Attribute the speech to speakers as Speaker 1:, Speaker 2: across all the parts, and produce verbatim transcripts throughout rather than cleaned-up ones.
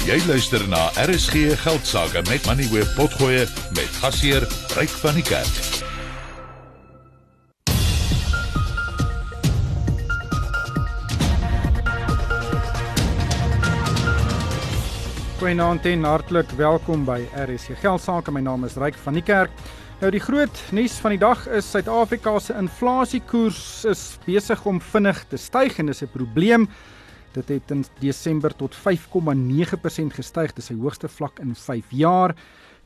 Speaker 1: Jy luister na R S G Geldsaake met Moneyweb Potgoe met gasheer Ryk van die Kerk.
Speaker 2: Goeienaand en hartlik welkom by R S G Geldsaake. My naam is Ryk van die Kerk. Nou die groot nuus van die dag is Suid-Afrika se inflasiekoers is besig om vinnig te styg en dis 'n probleem. Dit het in Desember tot vyf komma nege persent gestyg, dis sy hoogste vlak in vyf jaar.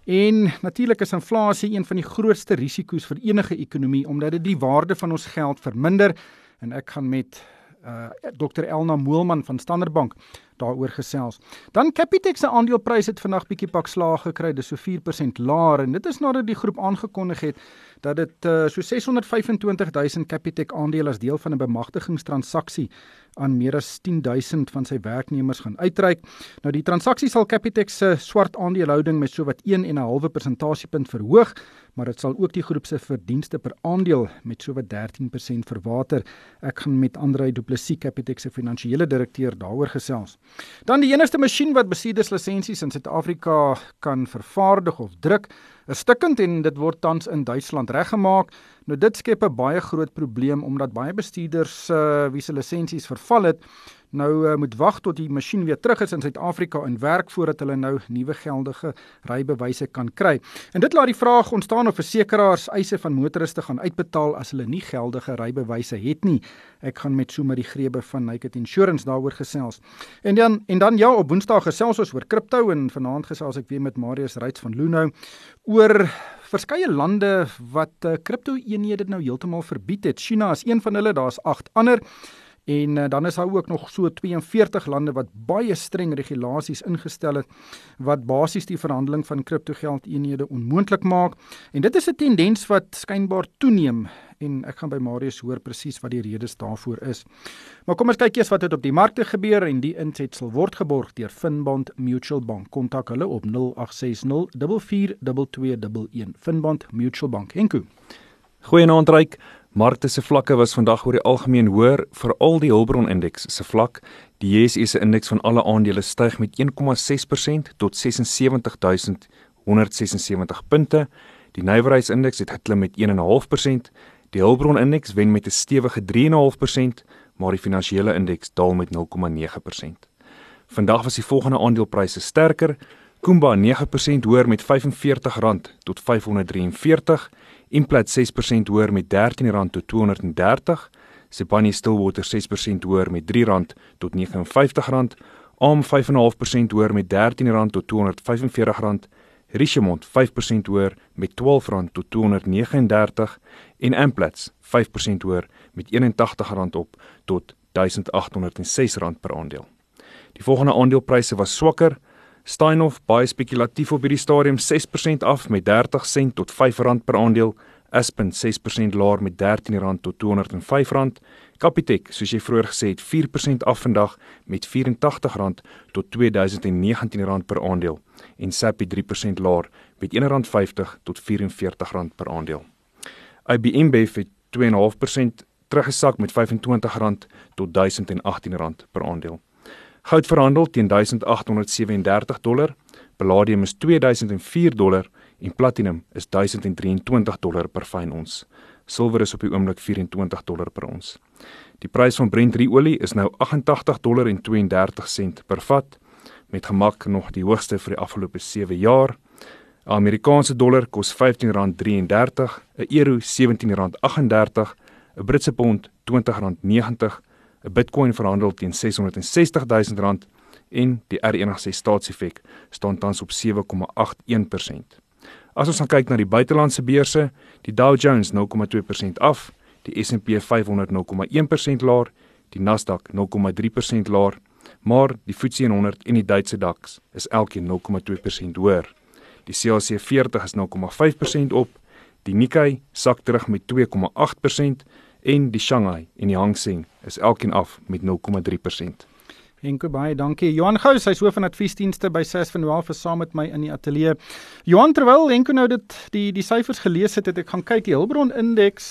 Speaker 2: En natuurlik is inflasie een van die grootste risiko's vir enige ekonomie, omdat dit die waarde van ons geld verminder. En ek gaan met uh, dokter Elna Moelman van Standard Bank daaroor gesels. Dan Capitec se aandeleprys het vandag bietjie pak slaag gekry, dis so vier persent laer, en dit is nadat die groep aangekondig het dat dit uh, so ses honderd vyf en twintig duisend Capitec aandele as deel van 'n bemagtigingstransaksie aan meer as tien duisend van sy werknemers gaan uitreik. Nou die transaksie sal Capitec se swart aandelehouding met so wat een en 'n halwe persentasiepunt verhoog, maar dit sal ook die groep se verdienste per aandeel met so wat dertien persent verwater. Ek gaan met André Du Plessis, Capitec se finansiële direkteur, daaroor gesels. Dan die enigste masjien wat bestuurderslisensies in Suid-Afrika kan vervaardig of druk, is stukkend en dit word tans in Duitsland reggemaak. Nou dit skep 'n baie groot probleem omdat baie bestuurders uh, wie se lisensies verval het, nou uh, moet wag tot die masjien weer terug is in Suid-Afrika en werk voordat hulle nou nuwe geldige rybewyse kan kry. En dit laat die vraag ontstaan of versekeraars eise van motoriste gaan uitbetaal as hulle nie geldige rybewyse het nie. Ek gaan met Sumari Grebe van Naked Insurance daaroor gesels. En dan en dan ja, op Woensdag gesels ons oor kripto en vanaand gesels ek weer met Marius Reitz van Luno oor verskeie lande wat uh, kripto-eenhede nou heeltemal verbied het. China is een van hulle, daar's agt ander. En uh, dan is daar ook nog so twee en veertig lande wat baie streng regulasies ingestel het, wat basies die verhandeling van kriptogeld-eenhede onmoontlik maak. En dit is 'n tendens wat skynbaar toeneem. En ek gaan by Marius hoor presies wat die redes daarvoor is. Maar kom ons kyk eers wat het op die markte gebeur, en die insetsel word geborg deur Finbond Mutual Bank. Kontak hulle op nul agt ses nul vier vier twee twee een een. Finbond Mutual Bank. Henko.
Speaker 3: Goeienaand Ryk. Markte se vlakke was vandag oor die algemeen hoër, veral die Hulbron indeks se vlak. Die J S E se indeks van alle aandele styg met een komma ses persent tot ses en sewentig duisend honderd ses en sewentig punte. Die nywerheidsindeks het geklim met een komma vyf persent. Die Hulbron indeks wen met 'n stewige drie komma vyf persent, maar die finansiële indeks daal met nul komma nege persent. Vandag was die volgende aandelepryse sterker. Kumba nege persent hoër met vyf en veertig rand tot vyf honderd drie en veertig. Implats ses persent hoër met dertien rand tot twee honderd en dertig. Sibanye Stillwater ses persent hoër met drie rand tot vyf en vyftig rand. A M vyf komma vyf persent hoër met dertien rand tot twee honderd vyf en veertig rand. Richemont vyf persent hoër met twaalf rand tot twee honderd nege en dertig. En Amplats vyf persent hoër met eenentagtig rand op tot duisend agt honderd en ses rand per aandeel. Die volgende aandelepryse was swakker. Steinhoff baie spekulatief op hierdie stadium ses persent af met dertig sent tot vyf rand per aandeel. Aspen ses persent laer met dertien rand tot twee honderd en vyf rand. Capitec, soos jy vroeër gesê het, vier persent af vandag met vyfentagtig rand tot twee duisend negentien rand per aandeel. En Sappi drie persent laer met een rand vyftig tot vyf en veertig rand per aandeel. I B M Bev het twee komma vyf persent teruggesak met vyfentwintig rand tot duisend agttien rand per aandeel. Goud verhandel teen duisend agt honderd sewendertig dollar, palladium is twee duisend vier dollar en platinum is duisend drieëntwintig dollar per fyn ons. Silwer is op die oomblik vyf en twintig dollar per ons. Die prys van Brent olie is nou agt en tagtig dollar en tweeëndertig sent per vat, met gemak nog die hoogste vir die afgelope sewe jaar. 'n Amerikaanse dollar kos vyftien rand drieëndertig, 'n euro sewentien rand agt en dertig, 'n Britse pond twintig rand negentig, 'n Bitcoin verhandel teen seshonderd en sestig duisend rand en die R eenentwintig staatseffek staan tans op sewe komma agt een persent. As ons gaan kyk na die buitelandse beurse, die Dow Jones nul komma twee persent af, die S en P vyfhonderd nul komma een persent laer, die Nasdaq nul komma drie persent laer, maar die F T S E honderd en die Duitse DAX is elkeen nul komma twee persent hoër. Die C A C veertig is nul komma vyf persent op, die Nikkei sak terug met twee komma agt persent en die Shanghai en die Hang Seng is elkeen af met nul komma drie persent.
Speaker 2: Henko, baie dankie. Johan Gous, hy is hoof van adviesdienste by Sas van Noel, is saam met my in die ateljee. Johan, terwyl Henko nou dit die die syfers gelees het, het ek gaan kyk, die Hulbron indeks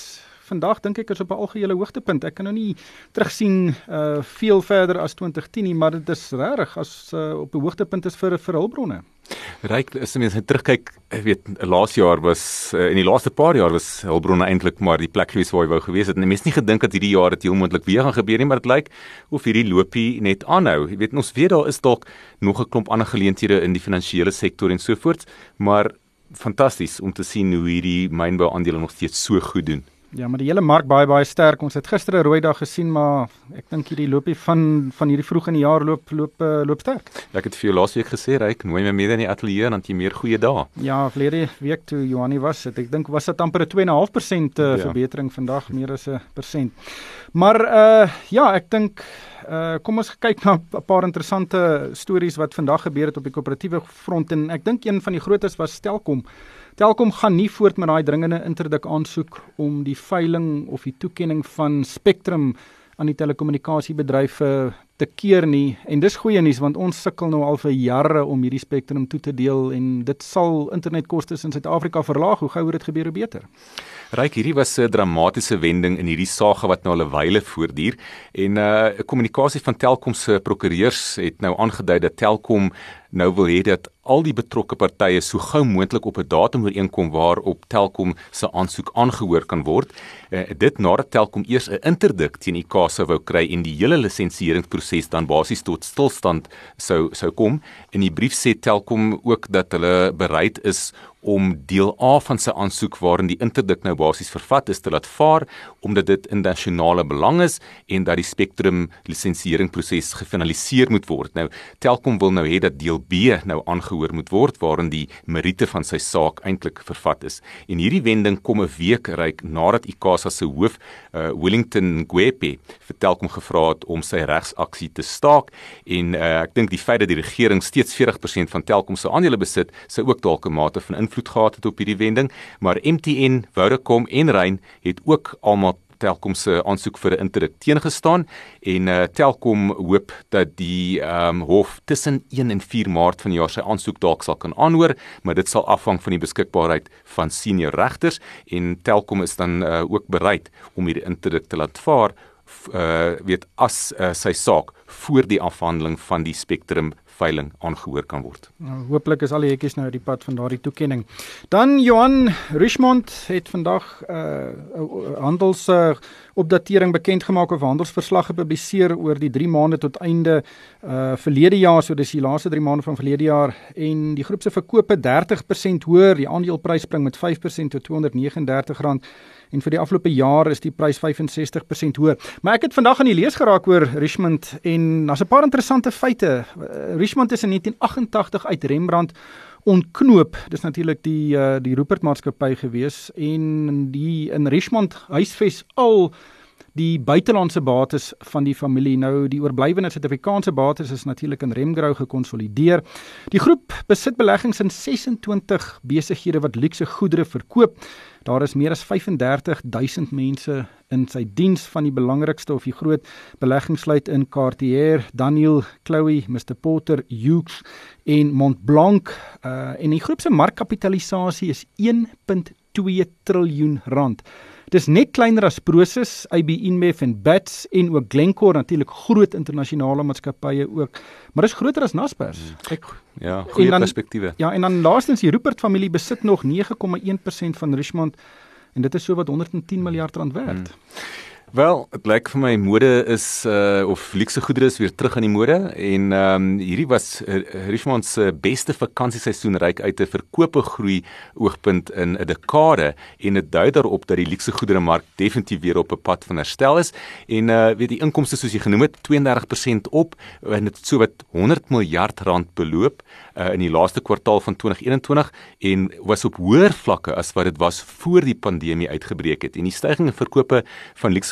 Speaker 2: vandag dink ek is op 'n algehele hoogtepunt. Ek kan nou nie terugsien uh, veel verder as twintig tien nie, maar dit is regtig as uh, op 'n hoogtepunt is vir vir hulpbronne.
Speaker 4: Ryk, as mense terugkyk, ek weet, laas jaar was, uh, in die laaste paar jaar was hulpbronne eintlik maar die plek gewees waar hy wou gewees het. En mense nie gedink dat hierdie jaar dit heel moontlik weer gaan gebeur nie, maar dit lyk of hierdie loopie net aanhou. Jy weet, ons weet daar is dalk nog 'n klomp ander geleenthede in die finansiële sektor en so voort, maar fantasties om te sien hoe hierdie mynbou-aandele nog steeds so goed doen.
Speaker 2: Ja, maar die hele mark baie baie sterk. Ons het gister 'n rooi dag gesien, maar ek dink hierdie loopie van van hierdie vroeg in die jaar loop loop uh, loop sterk.
Speaker 4: Ja, ek het vir jou laasweek gesê, Ryk, nooi my mee in die ateljee en dan het jy meer goeie dae.
Speaker 2: Ja, verlede week toe Johannie was dit. Ek dink was dit amper 'n twee komma vyf persent uh,
Speaker 4: ja.
Speaker 2: verbetering, vandag meer as 'n persent. Maar uh, ja, ek dink uh, kom ons kyk na 'n paar interessante stories wat vandag gebeur het op die koöperatiewe front, en ek dink een van die grootes was Telkom. Telkom gaan nie voort met daai dringende interdik aansoek om die veiling of die toekenning van Spectrum aan die telekommunikasiebedrywe te keer nie. En dis goeie nuus, want ons sukkel nou al vir jare om hierdie Spectrum toe te deel, en dit sal internetkostes in Suid-Afrika verlaag. Hoe gouer dit gebeur, hoe beter.
Speaker 4: Ryk, hierdie was 'n dramatiese wending in hierdie saga wat nou al 'n wyle voortduur, en 'n uh, kommunikasie van Telkom se prokureurs het nou aangedui dat Telkom nou wil hê dat al die betrokke partye so gou moontlik op 'n datum ooreenkom waarop Telkom se aansoek aangehoor kan word. Uh, dit nadat Telkom eers 'n interdik teen I K A S A wou kry en die hele lisensieringsproses dan basies tot stilstand sou sou kom. In die brief sê Telkom ook dat hulle bereid is om deel A van sy aansoek waarin die interdik nou basies vervat is te laat vaar, omdat dit in nasionale belang is en dat die Spectrum lisensieringsproses gefinaliseer moet word. Nou, Telkom wil nou hê dat deel B nou aangehoor moet word, waarin die meriete van sy saak eintlik vervat is. En hierdie wending kom 'n week Ryk nadat I K A S A se hoof, uh, Wellington Ngwepe, vir Telkom gevra het om sy regsaksie te staak, en uh, ek dink die feit dat die regering steeds veertig persent van Telkom se aandele besit, sou ook dalk 'n mate van invloed gehad het op hierdie wending, maar M T N, Vodacom en Rain het ook almal Telkom se aansoek vir 'n interdik teengestaan, en uh, Telkom hoop dat die um, hof tussen een en vier Maart van die jaar sy aansoek dalk sal kan aanhoor, maar dit sal afhang van die beskikbaarheid van senior regters, en Telkom is dan uh, ook bereid om hierdie interdik te laat vaar, uh, weet as uh, sy saak voor die afhandeling van die Spectrum veiling aangehoor kan word.
Speaker 2: Nou, hooplik is al die hekkies nou die pad van daardie toekenning. Dan Johan Richmond het vandag uh, handels uh, opdatering bekend gemaak of handelsverslag gepubliseer oor die drie maande tot einde uh, verlede jaar, so dis die laaste drie maande van verlede jaar, en die groep se verkope dertig persent hoër, die aandeleprys spring met vyf persent tot tweehonderd vyf en dertig rand, en vir die afgelope jaar is die prys vyf en sestig persent hoër. Maar ek het vandag aan die lees geraak oor Richmond, en daar's 'n paar interessante feite. Uh, Richmond is in negentien agt-en-tagtig uit Rembrandt ontknoop. Dis natuurlik die uh, die Rupert maatskappy gewees, en die in Richmond huisves al die buitelandse bates van die familie. Nou, die oorblywende Suid-Afrikaanse bates is natuurlik in Remgrow gekonsolideer. Die groep besit beleggings in ses en twintig besighede wat luukse goedere verkoop. Daar is meer as vyf en dertig duisend mense in sy diens. Van die belangrikste of die groot beleggings sluit in Cartier, Daniel, Chloe, mister Porter, Hughes en Montblanc. Uh, en die groep se markkapitalisasie is een komma twee triljoen rand. Dis net kleiner as Prosus, A B InBev en Bats, en ook Glencore, natuurlik groot internasionale maatskappye ook, maar dis groter as Naspers. Ek,
Speaker 4: ja, goeie
Speaker 2: dan,
Speaker 4: perspektiewe.
Speaker 2: Ja, en dan laastens, die Rupert familie besit nog nege komma een persent van Richmond, en dit is so wat honderd en tien miljard rand werd. Hmm.
Speaker 4: Wel, dit lyk vir my mode is uh, of luukse goedere is weer terug in die mode, en um, hierdie was uh, Richmond se beste vakansieseisoen Ryk uit 'n verkope groei oogpunt in 'n dekade, en dit dui daarop dat die luukse goedere mark definitief weer op 'n pad van herstel is, en uh, weet die inkomste soos jy genoem het, twee en dertig persent op, en dit so wat honderd miljard rand beloop uh, in die laaste kwartaal van twintig eenentwintig, en was op hoër vlakke as wat dit was voor die pandemie uitgebreek het, en die stygings in verkope van luukse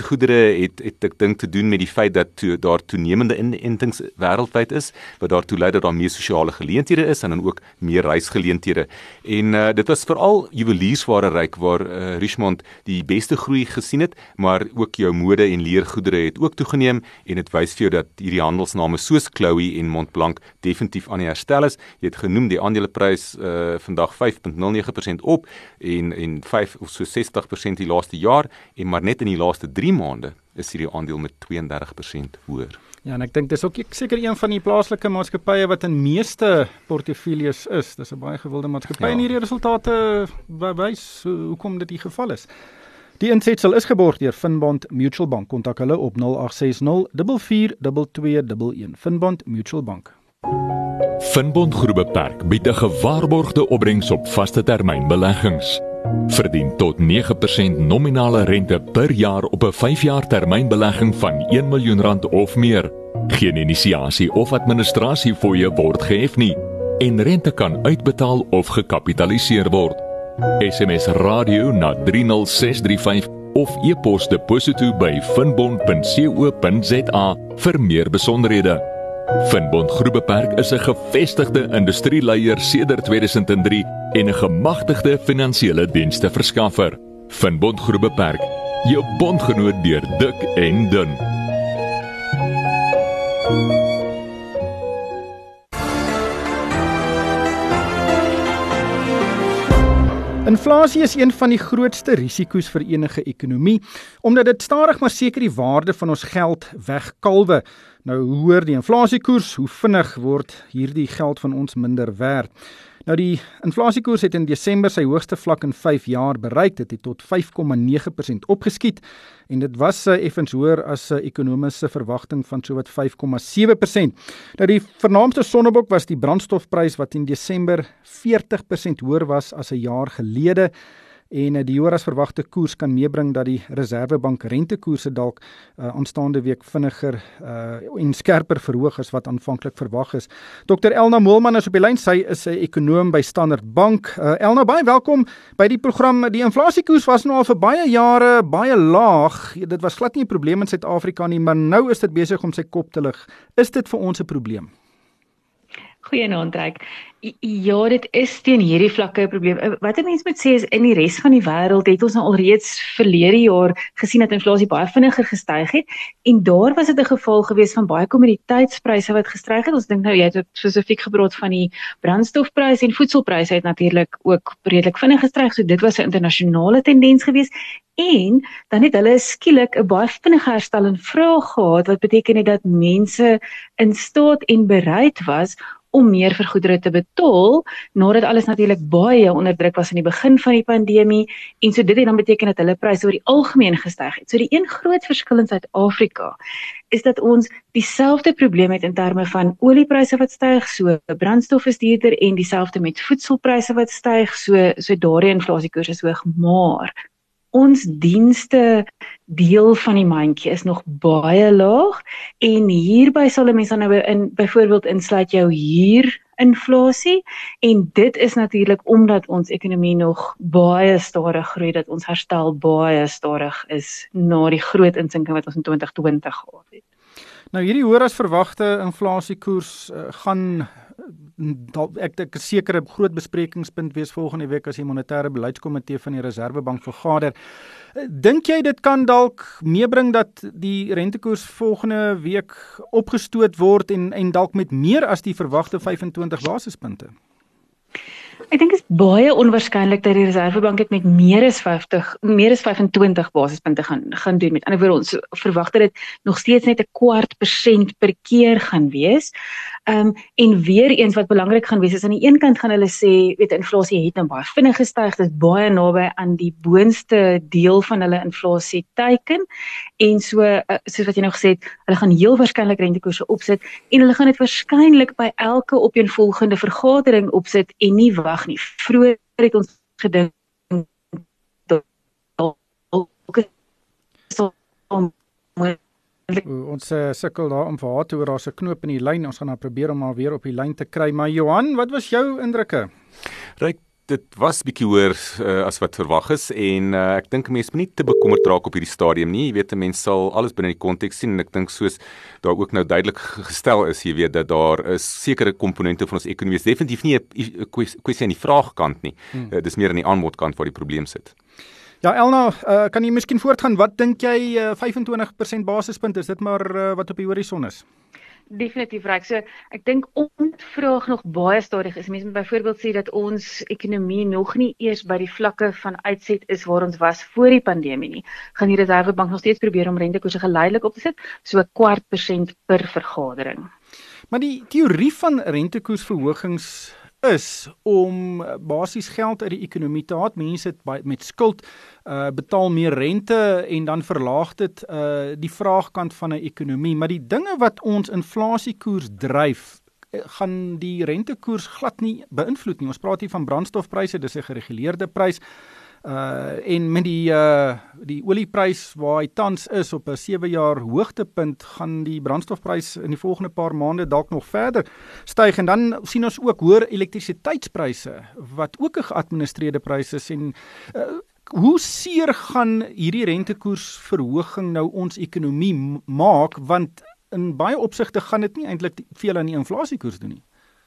Speaker 4: reisgoedere het het ek dink te doen met die feit dat to, daar toenemende inentings wêreldwyd is, wat daartoe lei dat daar meer sosiale geleenthede is en dan ook meer reisgeleenthede. En uh, dit was veral juweliersware ryk waar uh, Richemont die beste groei gesien het, maar ook jou mode en leergoedere het ook toegeneem en dit wys vir jou dat hierdie handelsname soos Chloe en Montblanc definitief aan die herstel is. Jy het genoem die aandeleprys uh, vandag vyf komma nul nege persent op en en vyf of so sestig persent die laaste jaar en maar net in die laaste drie maande is hierdie aandeel met twee en dertig persent hoër.
Speaker 2: Ja, en ek dink dis ook seker een van die plaaslike maatskappye wat in meeste portefeuilles is. Dis 'n baie gewilde maatskappy ja. En hierdie resultate wys hoekom dit die geval is. Die insetsel is geborg deur Finbond Mutual Bank. Kontak hulle op nul agt ses nul vier vier twee twee een een. Finbond Mutual Bank.
Speaker 5: Finbond Groep Beperk bied 'n gewaarborgde opbrengs op vaste termyn beleggings. Verdien tot nege persent nominale rente per jaar op 'n vyf jaar termynbelegging van een miljoen rand of meer. Geen inisiasie of administrasiefooie word gehef nie en rente kan uitbetaal of gekapitaliseer word. S M S radio na drie nul ses drie vyf of e-pos deposito by finbond punt co punt za vir meer besonderhede. Finbond Groep Beperk is 'n gevestigde industrieleier sedert twee duisend drie en 'n gemagtigde finansiële dienste verskaffer. Finbond Groep Beperk, jou bondgenoot deur dik en dun.
Speaker 2: Inflasie is een van die grootste risiko's vir enige ekonomie, omdat dit stadig maar seker die waarde van ons geld wegkalwe. Nou hoe hoër die inflasiekoers, hoe vinnig word hierdie geld van ons minder werd. Nou die inflasiekoers het in Desember sy hoogste vlak in vyf jaar bereik. Dit het tot vyf komma nege persent opgeskiet en dit was uh, effens hoër as 'n uh, ekonomiese verwagting van sowat vyf komma sewe persent. Nou die vernaamste sonnebok was die brandstofprys wat in Desember veertig persent hoër was as 'n jaar gelede. En die hoër as verwagte koers kan meebring dat die Reserwebank rentekoerse dalk uh, aanstaande week vinniger uh, en skerper verhoog as wat aanvanklik verwag is. Dokter Elna Moelman is op die lyn. Sy is 'n ekonoom by Standard Bank. Uh, Elna, baie welkom by die program. Die inflasiekoers was nou al vir baie jare baie laag. Dit was glad nie 'n probleem in Suid-Afrika nie, maar nou is dit besig om sy kop te lig. Is dit vir ons 'n probleem?
Speaker 6: Goeienaand, Ryk. Ja, dit is teen hierdie vlakke 'n probleem. Wat 'n mens moet sê is in die res van die wêreld het ons nou alreeds verlede jaar gesien dat inflasie baie vinniger gestyg het en daar was dit 'n geval gewees van baie kommoditeitspryse wat gestyg het. Ons dink nou jy het spesifiek gepraat van die brandstofpryse en voedselpryse het natuurlik ook redelik vinnig gestyg. So dit was 'n internasionale tendens gewees. En dan het hulle skielik 'n baie vinnige herstel in vraag gehad, wat beteken het dat mense in staat en bereid was om meer vir goedere te betaal, nadat alles natuurlik baie onder druk was in die begin van die pandemie, en so dit het dan beteken dat hulle pryse oor die algemeen gestyg het. So die een groot verskil in Suid-Afrika is dat ons dieselfde probleem het in terme van oliepryse wat styg, so brandstof is duurder en dieselfde met voedselpryse wat styg, so so daardie inflasiekoers is hoog, maar ons dienste deel van die mandjie is nog baie laag en hierby sal 'n mens dan nou in byvoorbeeld insluit jou huurinflasie en dit is natuurlik omdat ons ekonomie nog baie stadig groei, dat ons herstel baie stadig is na die groot insinking wat ons in twintig twintig gehad het.
Speaker 2: Nou hierdie hoër as verwagte inflasiekoers uh, gaan ek dink 'n sekere groot besprekingspunt wees volgende week as die monetêre beleidskomitee van die Reserwebank vergader. Dink jy dit kan dalk meebring dat die rentekoers volgende week opgestoot word en en dalk met meer as die verwagte vyf-en-twintig basispunte?
Speaker 6: Ek dink dit is baie onwaarskynlik dat die Reserwebank dit met meer as vyftig, meer as vyf-en-twintig basispunte gaan gaan doen. Met ander woorde, ons verwag dat dit nog steeds net 'n kwart persent per keer gaan wees. Um, en weer eens wat belangrik gaan wees is aan die een kant gaan hulle sê, weet inflasie het nou baie vinnig gestyg, dit is baie naby aan die boonste deel van hulle inflasie teiken en so uh, soos wat jy nou gesê het, hulle gaan heel waarskynlik rentekoerse opsit en hulle gaan dit waarskynlik by elke opeenvolgende vergadering opsit en nie wag nie. Vroeër het ons gedink
Speaker 2: Ons uh, sukkel daar om vir haar te hoor, daar's 'n knoop in die lyn, ons gaan nou probeer om haar weer op die lyn te kry, maar Johan, wat was jou indrukke?
Speaker 3: Ryk,
Speaker 4: dit was bietjie hoër uh, as wat verwag is en uh, ek dink mense moet nie te bekommerd raak op hierdie stadium nie. Jy weet, 'n mens sal alles binne die konteks sien en ek dink soos daar ook nou duidelik gestel is, jy weet dat daar is sekere komponente van ons ekonomie, is definitief nie 'n kwessie aan die vraagkant nie. Hmm. Uh, dis meer aan die aanbodkant waar die probleem sit.
Speaker 2: Ja, Elna, uh, kan jy miskien voortgaan? Wat dink jy uh, vyf en twintig persent basispunt, is dit maar uh, wat op die horison is?
Speaker 6: Definitief reg. So ek dink ontvraag nog baie stadig is. Mense moet byvoorbeeld sê dat ons ekonomie nog nie eers by die vlakke van uitset is waar ons was voor die pandemie nie. Gaan die Reservebank nog steeds probeer om rentekoerse geleidelik op te sit, so 'n kwart persent per vergadering.
Speaker 2: Maar die teorie van rentekoersverhogings is om basies geld uit die ekonomie te haal. Mense het met skuld uh, betaal meer rente en dan verlaag dit uh, die vraagkant van 'n ekonomie. Maar die dinge wat ons inflasiekoers dryf, gaan die rentekoers glad nie beïnvloed nie. Ons praat hier van brandstofpryse, dis 'n gereguleerde prys. Uh, en met die uh, die olieprys waar hy tans is op 'n sewe jaar hoogtepunt, gaan die brandstofprys in die volgende paar maande dalk nog verder styg. En dan sien ons ook hoër elektrisiteitspryse wat ook 'n geadministreerde prys is. En uh, hoe seer gaan hierdie rentekoersverhoging nou ons ekonomie maak, want in baie opsigte gaan dit nie eintlik veel aan die inflasiekoers doen nie.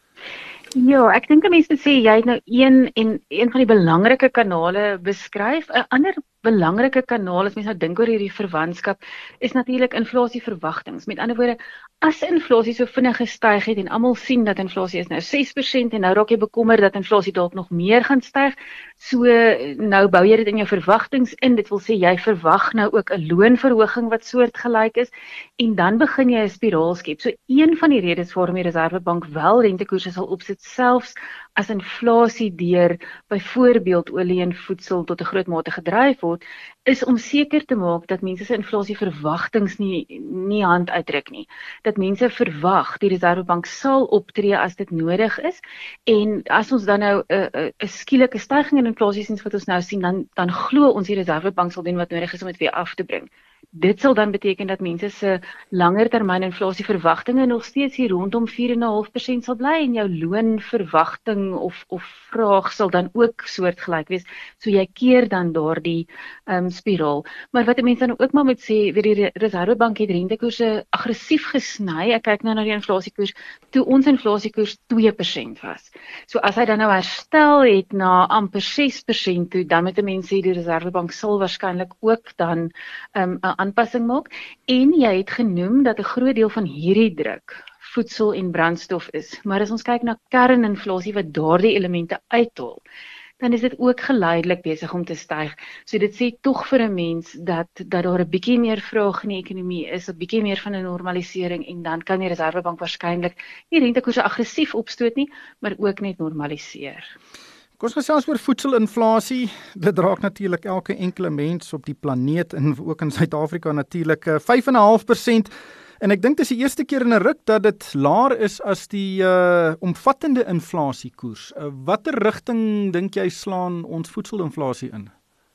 Speaker 6: Ja, ek dink mense sê jy het nou een en een van die belangrike kanale beskryf. 'n Ander belangrike kanaal as mense nou dink oor hierdie verwantskap is natuurlik inflasieverwagtings. Met ander woorde, as inflasie so vinnig gestyg het en almal sien dat inflasie is nou ses persent en nou raak jy bekommerd dat inflasie dalk nog meer gaan styg, so nou bou jy dit in jou verwagtings in. Dit wil sê jy verwag nou ook 'n loonverhoging wat soortgelyk is en dan begin jy 'n spiraal skep. So een van die redes waarom die Reservebank wel rentekoerse sal opsit, selfs as inflasie deur byvoorbeeld olie en voedsel tot 'n groot mate gedryf word, is om seker te maak dat mense se inflasieverwagtings nie nie hand uitdruk nie. Dat mense verwag die Reservebank sal optree as dit nodig is, en as ons dan nou 'n uh, 'n uh, skielike stygings in inflasie sien wat ons nou sien, dan dan glo ons die Reservebank sal doen wat nodig is om dit weer af te bring. Dit sal dan beteken dat mense se langer termyn inflasieverwagtinge nog steeds hier rondom vier komma vyf persent sal bly en jou loonverwagting of of vraag sal dan ook soortgelyk wees. So jy keer dan daardie um, spiraal. Maar wat mense dan ook maar moet sê, weer die Reservebank het rentekoerse aggressief gesny. Ek kyk nou na die inflasiekoers toe ons inflasiekoers twee persent was. So as hy dan nou herstel het na amper ses persent toe, dan met mense sê die Reservebank sal waarskynlik ook dan um, 'n aanpassing maak. En jy het genoem dat 'n groot deel van hierdie druk voedsel en brandstof is. Maar as ons kyk na kerninflasie wat daardie elemente uithol, dan is dit ook geleidelik besig om te styg. So dit sê tog vir 'n mens dat dat daar 'n bietjie meer vraag in die ekonomie is, 'n bietjie meer van 'n normalisering, en dan kan die Reservebank waarskynlik nie rentekoerse aggressief opstoot nie, maar ook net normaliseer.
Speaker 2: Kom ons gesels oor voedselinflasie. Dit raak natuurlik elke enkele mens op die planeet en ook in Suid-Afrika natuurlik vyf komma vyf persent. En ek dink dis die eerste keer in 'n ruk dat dit laer is as die uh, omvattende inflasiekoers. Uh, watter rigting dink jy slaan ons voedselinflasie in?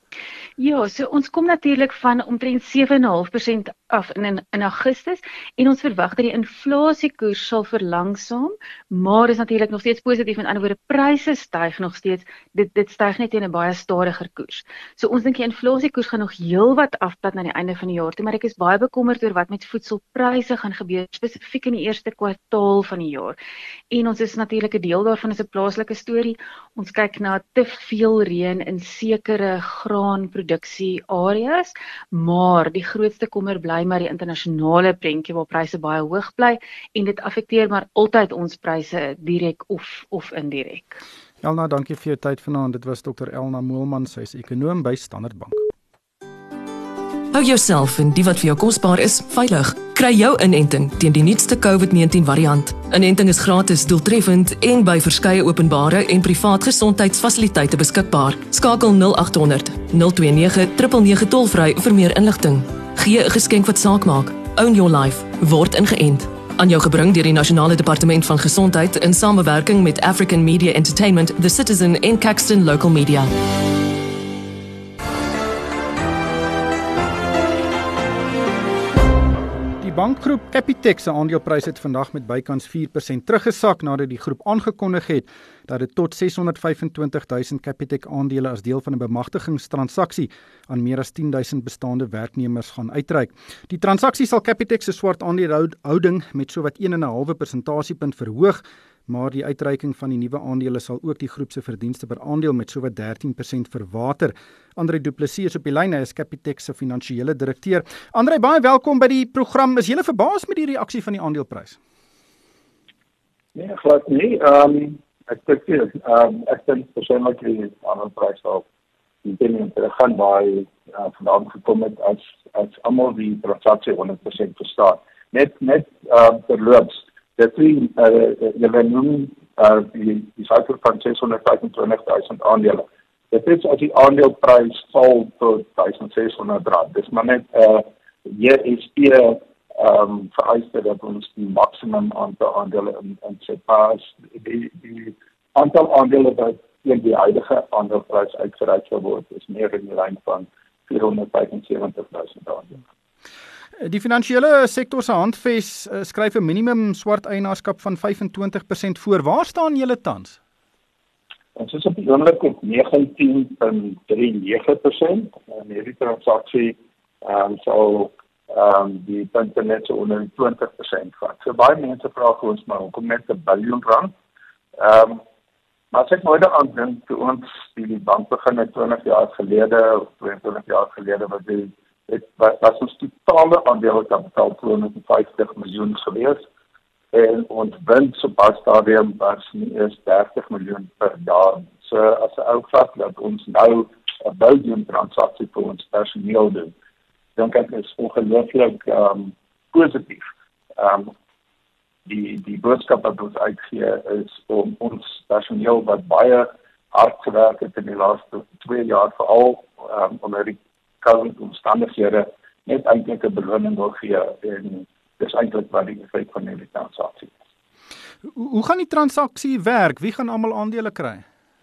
Speaker 6: Ja, so ons kom natuurlik van omtrent sewe komma vyf persent af in, in in Augustus, en ons verwag dat die inflasiekoers sal verlangsaam, maar is natuurlik nog steeds positief. In ander woorde, pryse styg nog steeds. Dit dit styg net teen 'n baie stadiger koers. So ons dink die inflasiekoers gaan nog heelwat afpad na die einde van die jaar toe, maar ek is baie bekommerd oor wat met voedselpryse gaan gebeur spesifiek in die eerste kwartaal van die jaar. En ons is natuurlik 'n deel daarvan is 'n plaaslike storie. Ons kyk na te veel reën in sekere graanproduksie areas, maar die grootste kommer bly maar die internasionale prentjie waar pryse baie hoog bly, en dit affekteer maar altyd ons pryse direk of of indirek.
Speaker 2: Elna, dankie vir jou tyd vanaand. Dit was dokter Elna Moelman, sy is ekonoom by Standard Bank.
Speaker 7: Hou jouself en die wat vir jou kosbaar is veilig. Kry jou inenting teen die nuutste COVID negentien variant. Inenting is gratis, doeltreffend en by verskeie openbare en privaat gesondheidsfasiliteite beskikbaar. Skakel nul agt honderd nul twee nege nege nege tolvry vir meer inligting. Gee 'n geskenk wat saak maak. Own your life. Word ingeënt. Aan jou gebring deur die Nasionale Departement van Gesondheid in samewerking met African Media Entertainment, The Citizen en Caxton Local Media.
Speaker 2: Die bankgroep Capitec se aandeleprys het vandag met bykans vier persent teruggesak nadat die groep aangekondig het dat dit tot ses honderd vyf en twintig duisend Capitec aandele as deel van 'n bemagtigingstransaksie aan meer as tien duisend bestaande werknemers gaan uitreik. Die transaksie sal Capitec se swart aandelehouding met sowat een en 'n half persentasiepunt verhoog, maar die uitreiking van die nuwe aandele sal ook die groep se verdienste per aandeel met sowat dertien persent verwater. André Du Plessis is op die lyn, hy is Capitec se finansiële direkteur. André, baie welkom by die program. Is jy verbaas met die reaksie van die aandeleprys?
Speaker 8: Nee, glad nie. Um, ek dink nie. Um, ek dink persoonlik die aandeleprys sal die ding gaan by uh, vandaan gekom het as as almal die transaksie honderd persent verstaan. Net net uh, terloops. Dat die uh, jy noem uh, die die syfer van ses honderd vyf en twintig duisend aandele. Dit is as die aandeleprys val tot duisend ses honderd rand. Dis maar net uh, J S P um, vereiste dat ons die maksimum aantal aandele in, in sy pas. Die, die aantal aandele wat teen die huidige aandeleprys uitgereik sal word is meer in die lyn van vierhonderd vyf en sewentig duisend aandele.
Speaker 2: Die finansiële sektor se handves uh, skryf 'n minimum swart eienaarskap van vyf en twintig persent voor. Waar staan julle tans?
Speaker 8: Ons is op die oomblik op negentien komma drie nege persent en hierdie transaksie um, sal um, die punte net so onder twintig persent vat. So baie mense vra vir ons maar hoekom net 'n biljoen rand. Um, maar as ek nou daaraan dink, toe ons die bank begin het twintig jaar gelede of tweeëntwintig jaar gelede wat die dit was ons totale aandelekapitaal tweehonderd vyftig miljoen gewees en ons wins op daardie stadium was nie eens dertig miljoen per jaar. So as 'n ou vat dat ons nou 'n biljoen transaksie vir ons personeel doen, dan kan dit ongelooflik um, positief. Um, die die boodskap wat ons uitgee is om ons personeel wat baie hard gewerk het in die laaste twee jaar veral um, onder die COVID omstandighede net eintlik 'n beloning wil gee en dis eintlik wat die effek van die transaksie is.
Speaker 2: Hoe, hoe gaan die transaksie werk? Wie gaan almal aandele kry?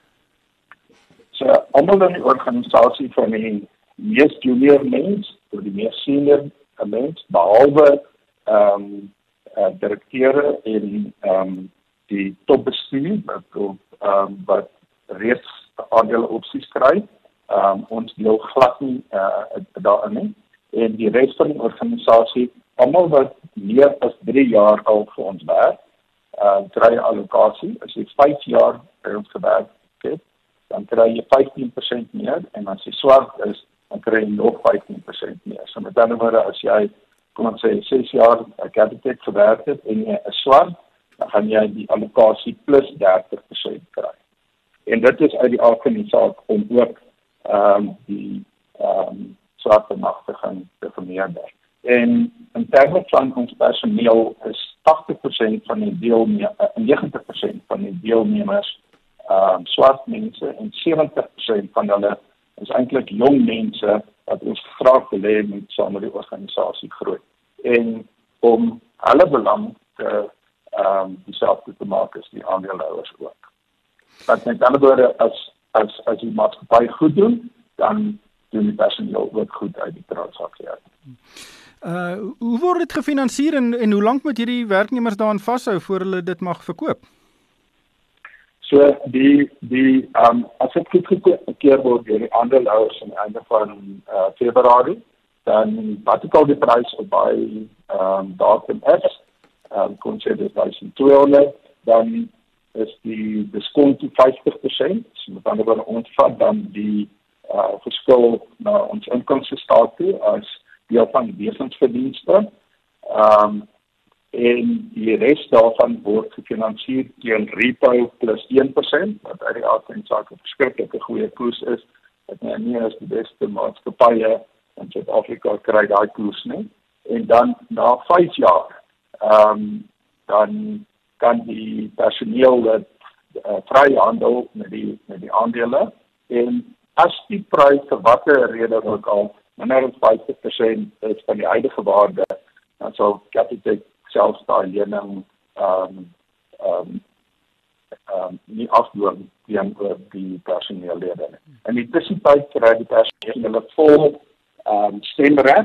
Speaker 8: So almal in die organisasie van die mees junior mens tot die mees senior mens behalwe ehm um, uh, direkteure en ehm um, die topbestuur wat ehm um, wat reeds aandele opsies kry. Um, ons deel glad nie uh, daarin nie. En die res van die organisasie, almal wat meer as drie jaar al vir ons werk, uh, kry 'n allocasie. As jy vyf jaar by ons gewerk het, dan kry jy vyftien persent meer en as jy swart is, dan kry jy nog vyftien persent meer. So met ander woorde, as jy kom ons sê ses jaar by Capitec gewerk het en jy is swart, dan gaan jy die allocasie plus dertig persent kry. En dit is uit die aard van die saak om ook Um, die um, swart bemagtiging te vermeerder. En in terme van ons personeel is tagtig persent van die deelnemers, negentig persent van die deelnemers um, swart mense en sewentig persent van hulle is eintlik jong mense wat ons graag wil hê met saam met die organisasie groei. En om hulle belang te um, dieselfde te maak as die aandeelhouers ook. Dat met ander woorde as As, as die maatskappy goed doen, dan doen die personeel ook goed uit die transaksie uit.
Speaker 2: Uh, hoe word dit gefinansier en, en hoe lank moet hierdie werknemers daaraan vashou voor hulle dit mag verkoop?
Speaker 8: So die die um, as dit goed gekeer word deur die aandeelhouers aan die einde van uh, Februarie, dan wat ek al die prys op by um, datum is, um, kon sê dit duisend tweehonderd, dan is die diskont vyftig persent, so met ander woorde ons vat dan die uh, verskil na ons inkomste staat toe as deel van die besigheidsverdienste. Um, en die res daarvan word gefinansier teen repo plus een persent, wat uit die aard van die saak 'n verskriklike goeie koers is. Dit nou nie as die beste maatskappye in Suid-Afrika kry daai koers nie. En dan na vyf jaar, um, dan kan die personeel dit uh, vryhandel met die met die aandele en as die prys vir watter rede ook al minder as vyftig persent is van die huidige waarde, dan sal Capitec selfs daai lening um, um, um, nie afdoen teenoor die personeellede. In die tussentyd kry die personeel vol um, stemreg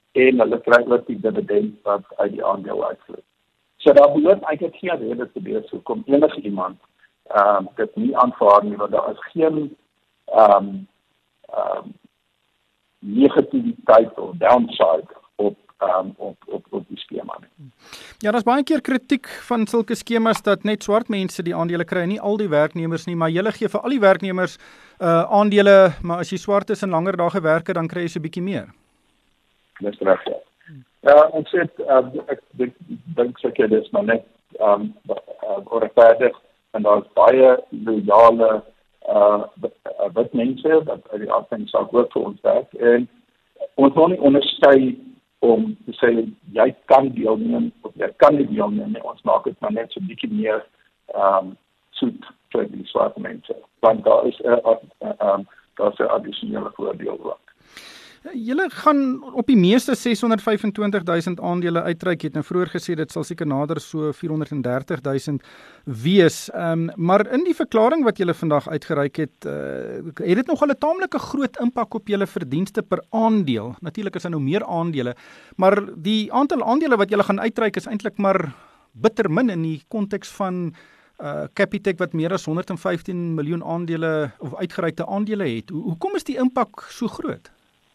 Speaker 8: en hulle kry ook die dividend wat uit die aandeel uitvloei. So daar behoort eintlik geen rede te wees hoekom enige iemand um, dit nie aanvaar nie, want daar is geen um, um, negativiteit of downside op, um, op, op, op die skema nie.
Speaker 2: Ja, daar's baie keer kritiek van sulke skemas dat net swart mense die aandele kry, nie al die werknemers nie, maar julle gee vir al die werknemers uh, aandele, maar as jy swart is en langer daar gewerk het, dan kry jy so 'n bietjie meer.
Speaker 8: Dis reg, ja. Ja, ek sê, uh, ek dink seker dis maar net um, uh, onregverdig, en daar's baie loyale uh, wit mense, wat uit die afdeling ook vir ons werk, en ons wil nie onderskei om te sê, jy kan deelneem, of jy kan nie deelneem, nie. Ons maak dit maar net so 'n bietjie meer um, soet vir die swart mense, want daar is 'n uh, uh, um, daar is 'n addisionele voordeel ook.
Speaker 2: Julle gaan op die meeste seshonderd vyf en twintig duisend aandele uitreik. Jy het nou vroeër gesê dit sal seker nader so vierhonderd en dertig duisend wees. Um, maar in die verklaring wat julle vandag uitgereik het, uh, het dit nogal 'n taamlike groot impak op julle verdienste per aandeel. Natuurlik is daar nou meer aandele, maar die aantal aandele wat julle gaan uitreik is eintlik maar bitter min in die konteks van uh, Capitec wat meer as honderd en vyftien miljoen aandele of uitgereikte aandele het. Ho hoekom is die impak so groot?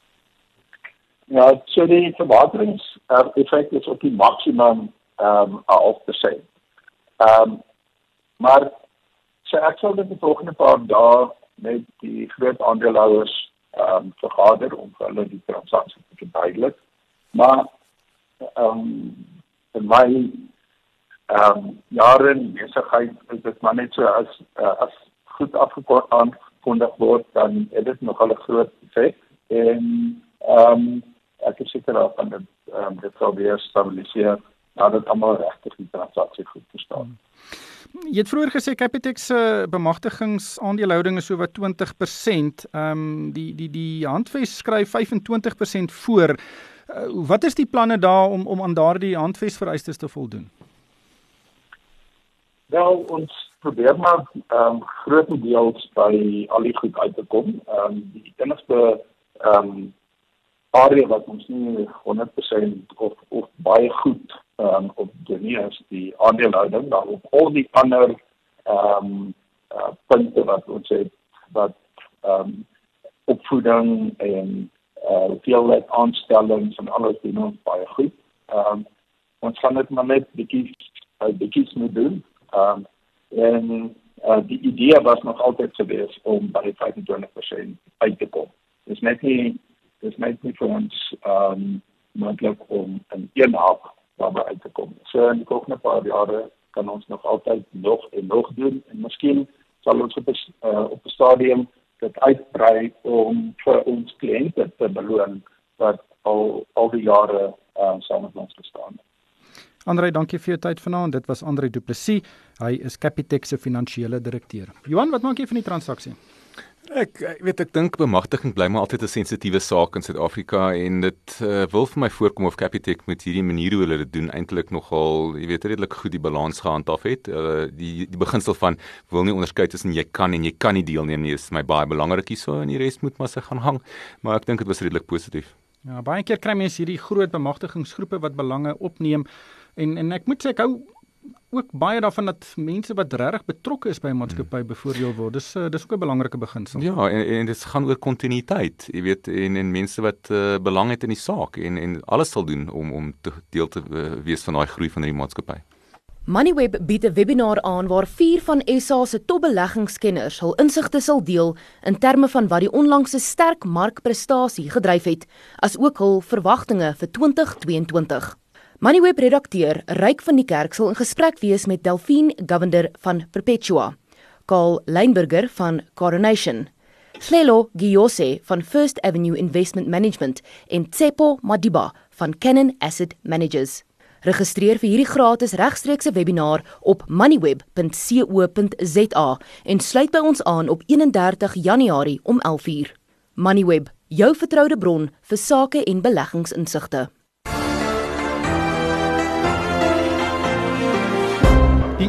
Speaker 8: Ja, so die verwateringseffek uh, is op die maksimum um, half persent. Um, maar so ek sal dit die volgende paar dae met die groot aandeelhouers um, vergader om vir hulle die transaksie te verduidelik. Maar um, in my um, jare in besigheid is dit maar net so as, uh, as goed afgekondig word, dan het dit nogal 'n groot effek. En um, ek is seker daarvan dat um, dit sal weer stabiliseer nadat almal regtig die transaksie goed verstaan.
Speaker 2: Jy het vroeër gesê Capitec se bemagtigingsaandelehouding is so wat twintig persent. Ehm um, die die die handves skryf vyf en twintig persent voor. Uh, wat is die planne daar om om aan daardie handvesvereistes te voldoen?
Speaker 8: Wel, ons probeer maar um, grootendeels by al die goed uit te kom. Um, die enigste um, area wat ons nie honderd persent of, of baie goed um, op doen is die aandeelhouding, dan op al die ander um, uh, punte wat ons het, wat um, opvoeding en uh, hoeveelheid aanstellings en alles doen ons baie goed. Um, ons gaan dit maar net bietjies uh, bietjies moet doen. Um, en uh, die idee was nog altyd gewees om by vyf en twintig persent uit te kom. Dis net nie Dit is net nie vir ons um, moontlik om in een hap daarby uit te kom. So in die volgende paar jare kan ons nog altyd nog en nog doen. En miskien sal ons op 'n uh, op 'n stadium dit uitbrei om vir ons kliënte te beloon wat al al die jare uh, saam met ons gestaan het.
Speaker 2: André, dankie vir jou tyd vanaand. Dit was André Du Plessis. Hy is Capitec se finansiële direkteur. Johan, wat maak jy van die transaksie?
Speaker 4: Ek, ek weet ek dink bemagtiging bly maar altyd 'n sensitiewe saak in Suid-Afrika en dit uh, wil vir my voorkom of Capitec met hierdie manier hoe hulle dit doen eintlik nogal, jy weet, redelik goed die balans gehandhaaf het. Uh, die die beginsel van wil nie onderskei tussen jy kan en jy kan nie deelneem nie is my baie belangrik hierso en die res moet maar sy gaan hang. Maar ek dink dit was redelik positief.
Speaker 2: Ja, baie keer kry mense hierdie groot bemagtigingsgroepe wat belange opneem en en ek moet sê ek hou ook baie daarvan dat mense wat regtig betrokke is by 'n maatskappy hmm. bevoordeel word. Dis uh, dis ook 'n belangrike beginsel.
Speaker 4: Ja, en, en dit gaan oor kontinuïteit, jy weet, en en mense wat uh, belang het in die saak en en alles sal doen om om te deel te uh, wees van daai groei van die maatskappy.
Speaker 9: Moneyweb bied 'n webinar aan waar vier van S A se topbeleggingskenners hul insigte sal deel in terme van wat die onlangse sterk markprestasie gedryf het, as ook hul verwagtinge vir twintig tweeëntwintig. Moneyweb redakteur Ryk van die Kerk sal in gesprek wees met Delphine Govender van Perpetua, Karl Leinberger van Coronation, Hlelo Giyose van First Avenue Investment Management en Tsepo Madiba van Cannon Asset Managers. Registreer vir hierdie gratis regstreekse webinar op moneyweb punt co punt za en sluit by ons aan op eenendertig Januarie om elf uur. Moneyweb, jou vertroude bron vir sake en beleggingsinsigte.
Speaker 2: Die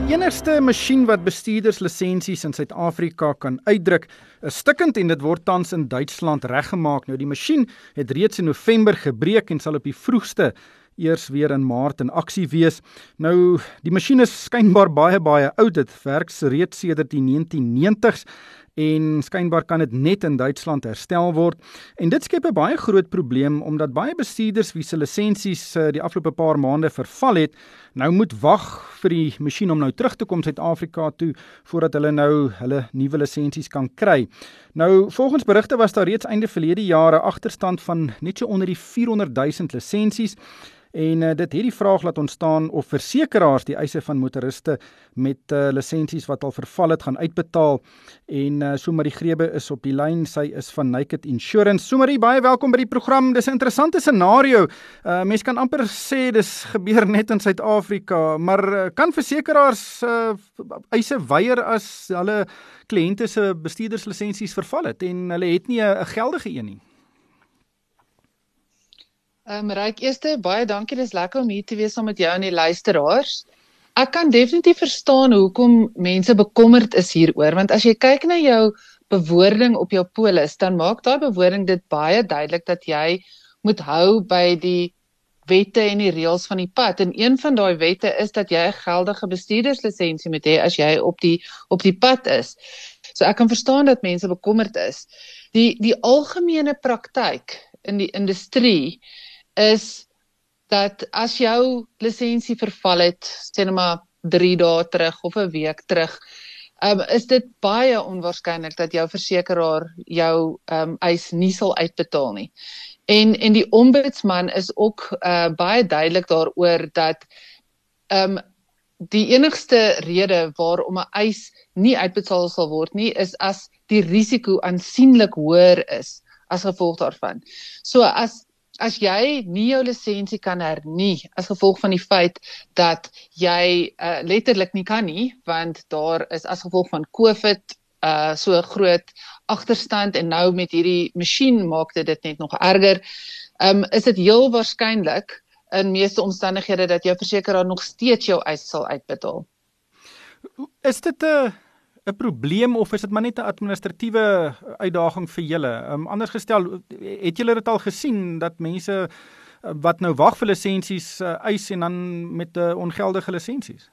Speaker 2: Die enigste masjien wat bestuurderslisensies in Suid-Afrika kan uitdruk, is stikkend en dit word tans in Duitsland reggemaak. Nou die masjien het reeds in November gebreek en sal op die vroegste eers weer in Maart in aksie wees. Nou, die masjien is skynbaar baie baie oud. Dit werk reeds sedert die negentien negentigs en skynbaar kan dit net in Duitsland herstel word. En dit skep 'n baie groot probleem omdat baie bestuurders wie se lisensies die afgelope paar maande verval het, nou moet wag vir die masjien om nou terug te kom Suid-Afrika toe voordat hulle nou hulle nuwe lisensies kan kry. Nou, volgens berigte was daar reeds einde verlede jare agterstand van net so onder die vierhonderd duisend lisensies. En uh, dit het die vraag laat ontstaan of versekeraars die eise van motoriste met uh, lisensies wat al verval het gaan uitbetaal. En uh, Somarie Grebe is op die lyn, sy is van Naked Insurance. Somarie, baie welkom by die program. Dis 'n interessante scenario. Uh, mens kan amper sê dis gebeur net in Suid-Afrika, maar uh, kan versekeraars uh, eise weier as hulle kliënte se bestuurderslisensies verval het en hulle het nie 'n geldige een nie?
Speaker 10: Um, Ryk, eerste, baie dankie, dis lekker om hier te wees saam met jou en die luisteraars. Ek kan definitief verstaan hoekom mense bekommerd is hieroor, want as jy kyk na jou bewoording op jou polis, dan maak daai bewoording dit baie duidelik dat jy moet hou by die wette en die reëls van die pad. En een van daai wette is dat jy 'n geldige bestuurderslisensie moet hê as jy op die op die pad is. So ek kan verstaan dat mense bekommerd is. Die die algemene praktyk in die industrie is dat as jou lisensie verval het, sê nou maar drie dae terug of 'n week terug, um, is dit baie onwaarskynlik dat jou versekeraar jou um, eis nie sal uitbetaal nie. En en die ombudsman is ook uh, baie duidelik daaroor dat um, die enigste rede waarom 'n eis nie uitbetaal sal word nie, is as die risiko aansienlik hoër is as gevolg daarvan. So as As jy nie jou lisensie kan hernie as gevolg van die feit dat jy uh, letterlik nie kan nie, want daar is as gevolg van COVID uh, so groot agterstand en nou met hierdie masjien maak dit dit net nog erger, um, is dit heel waarskynlik in meeste omstandighede dat jou versekeraar nog steeds jou eis sal uitbetaal.
Speaker 2: Is dit 'n uh... 'n probleem of is dit maar net 'n administratiewe uitdaging vir julle? Um, anders gestel, het julle dit al gesien dat mense uh, wat nou wag vir lisensies uh, eis en dan met uh, ongeldige lisensies?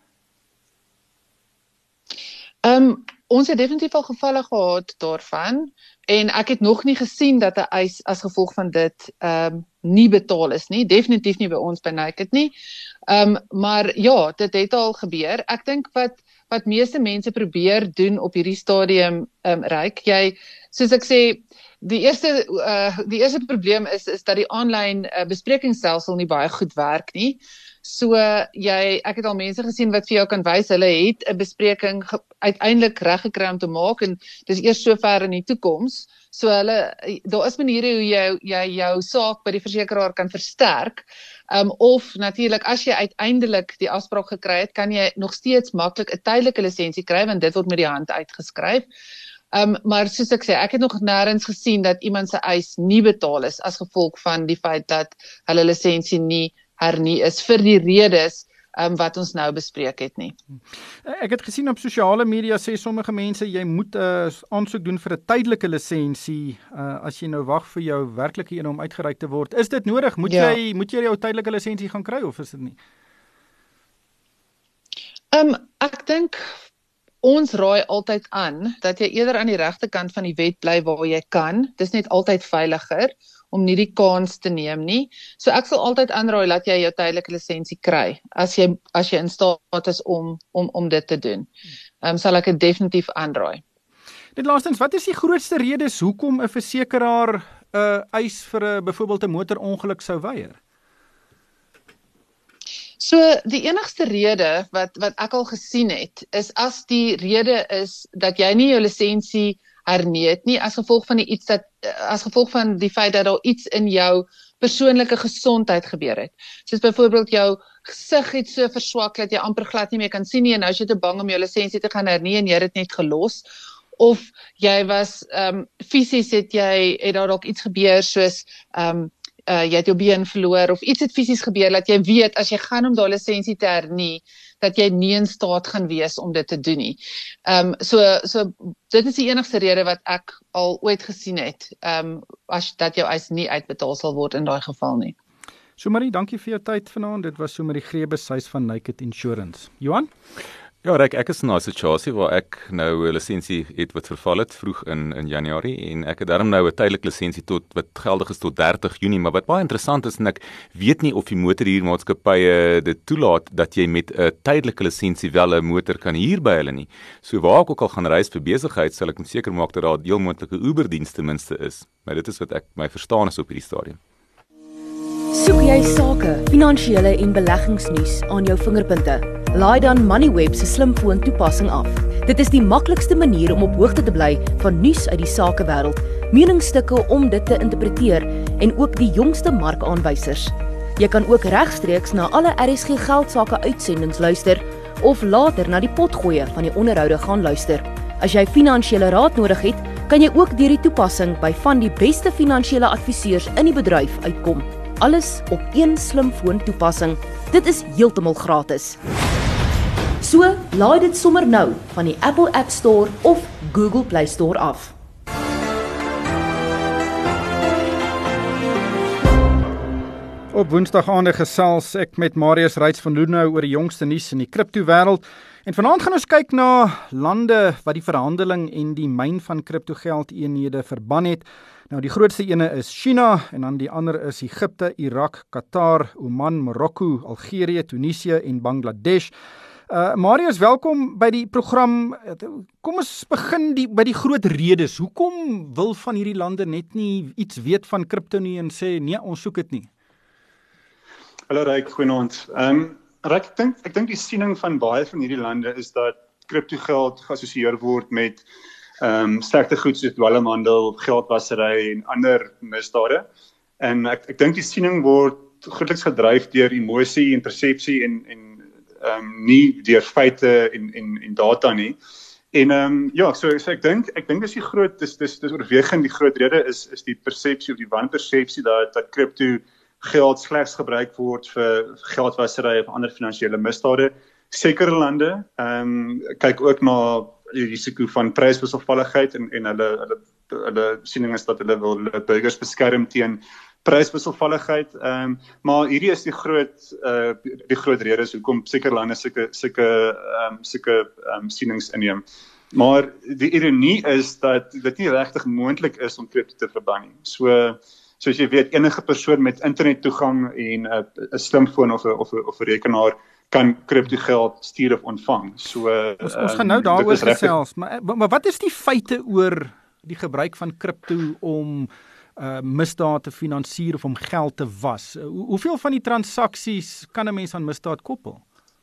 Speaker 10: Um, ons het definitief al gevalle gehad daarvan en ek het nog nie gesien dat 'n eis as gevolg van dit um, nie betaal is nie, definitief nie by ons by Naked nie. Um, maar ja, dit het al gebeur. Ek dink wat wat meeste mense probeer doen op hierdie stadium um, Ryk, jy, soos ek sê, die eerste uh, die eerste probleem is is dat die aanlyn uh, besprekingsstelsel nie baie goed werk nie. So jy, ek het al mense gesien wat vir jou kan wys, hulle het 'n bespreking uiteindelik reg gekry om te maak en dis eers so ver in die toekoms. So hulle, daar is maniere hoe jy jy jou saak by die versekeraar kan versterk. Um, of natuurlik as jy uiteindelik die afspraak gekry het, kan jy nog steeds maklik 'n tydelike lisensie kry want dit word met die hand uitgeskryf. Um, maar soos ek sê, ek het nog nêrens gesien dat iemand se eis nie betaal is as gevolg van die feit dat hulle lisensie nie hernie is vir die redes um, wat ons nou bespreek het nie.
Speaker 2: Ek het gesien op sosiale media sê sommige mense jy moet 'n uh, aansoek doen vir 'n tydelike lisensie uh, as jy nou wag vir jou werklike een om uitgereik te word. Is dit nodig? Moet ja. jy moet jy jou tydelike lisensie gaan kry of is dit nie?
Speaker 10: Um, ek dink ons raai altyd aan dat jy eerder aan die regte kant van die wet bly waar jy kan. Dis net altyd veiliger om nie die kans te neem nie. So ek sal altyd aanraai dat jy jou tydelike lisensie kry as jy as jy in staat is om om om dit te doen. Ehm um, sal ek dit definitief aanraai.
Speaker 2: Dit laastens, wat is die grootste redes hoekom 'n versekeraar 'n uh, eis vir 'n byvoorbeeld 'n motorongeluk sou weier?
Speaker 10: So die enigste rede wat wat ek al gesien het is as die rede is dat jy nie jou lisensie hernie het nie as gevolg van die iets dat as gevolg van die feit dat daar iets in jou persoonlike gesondheid gebeur het. Soos byvoorbeeld jou gesig het so verswak dat jy amper glad nie meer kan sien nie en nou is jy te bang om jou lisensie te gaan hernie en jy het dit net gelos. Of jy was um, fisies het jy het daar dalk iets gebeur soos um, uh, jy het jou been verloor of iets het fisies gebeur, dat jy weet as jy gaan om daai lisensie te hernie, dat jy nie in staat gaan wees om dit te doen nie. Um, so, so dit is die enigste rede wat ek al ooit gesien het, um, as dat jou eis nie uitbetaal sal word in daai geval nie.
Speaker 2: So Marie, dankie vir jou tyd vanaand. Dit was so Marie Grebes, sy is van Naked Insurance. Johan?
Speaker 4: Ja, Ryk, ek is in 'n situasie waar ek nou 'n lisensie het wat verval het vroeg in in Januarie en ek het daarom nou 'n tydelike lisensie tot wat geldig is tot dertig Junie, maar wat baie interessant is en ek weet nie of die motorhuurmaatskappye dit toelaat dat jy met 'n tydelike lisensie wel 'n motor kan huur by hulle nie. So waar ek ook al gaan reis vir besigheid, sal ek moet seker maak dat daar 'n heel moontlike Uber-diens ten minste is. Maar dit is wat ek my verstaan is op hierdie stadium.
Speaker 9: Soek jy sake, finansiële en beleggingsnuus aan jou vingerpunte? Laai dan Moneyweb se slimfoon toepassing af. Dit is die maklikste manier om op hoogte te bly van nuus uit die sakewêreld, meningsstukke om dit te interpreteer en ook die jongste markaanwysers. Jy kan ook regstreeks na alle R S G Geldsaake uitsendings luister of later na die potgoeie van die onderhoude gaan luister. As jy finansiële raad nodig het, kan jy ook deur die toepassing by van die beste finansiële adviseurs in die bedryf uitkom. Alles op een slimfoon toepassing. Dit is heeltemal gratis. So, laai dit sommer nou van die Apple App Store of Google Play Store af.
Speaker 2: Op Woensdagaande gesels ek met Marius Reitz van Loenhou oor die jongste nuus in die kriptowêreld. En vanaand gaan ons kyk na lande wat die verhandeling en die myn van kriptogeldeenhede verban het. Nou die grootste ene is China en dan die ander is Egipte, Irak, Qatar, Oman, Marokko, Algerië, Tunesië en Bangladesh. Uh, Marius, welkom by die program. Kom ons begin die, by die groot redes. Hoekom wil van hierdie lande net nie iets weet van kripto nie en sê nee, ons soek dit nie?
Speaker 11: Hallo Ryk, goeienaand. Ehm um, Ryk, ek dink ek dink die siening van baie van hierdie lande is dat kriptogeld geassosieer word met ehm um, slegte goed soos dwelmhandel, geldwasery en ander misdade. En ek ek dink die siening word grootliks gedryf deur emosie en persepsie en en ehm um, nie deur feite en en en data nie. En ehm um, ja, so, so ek dink ek dink dis die groot dis dis dis oorwegend die groot rede is is die persepsie of die wanpersepsie dat dat kripto geld slegs gebruik word vir geldwasery of ander finansiële misdade. Sekere lande ehm um, kyk ook na die risiko van pryswisselvalligheid en en hulle hulle hulle siening is dat hulle wil hulle burgers beskerm teen pryswisselvalligheid. Ehm um, maar hierdie is die groot uh die groot redes hoekom sekere lande sulke sulke ehm um, sulke ehm um, sienings inneem. Maar die ironie is dat dit nie regtig moontlik is om kripto te verban nie. So soos jy weet, enige persoon met internettoegang en 'n uh, 'n slimfoon of 'n of 'n of 'n rekenaar kan kriptogeld stuur of ontvang. So uh,
Speaker 2: ons, ons gaan nou daaroor gesels, maar maar wat is die feite oor die gebruik van kripto om uh, misdaad te finansier of om geld te was? Uh, hoeveel van die transaksies kan 'n mens aan misdaad koppel?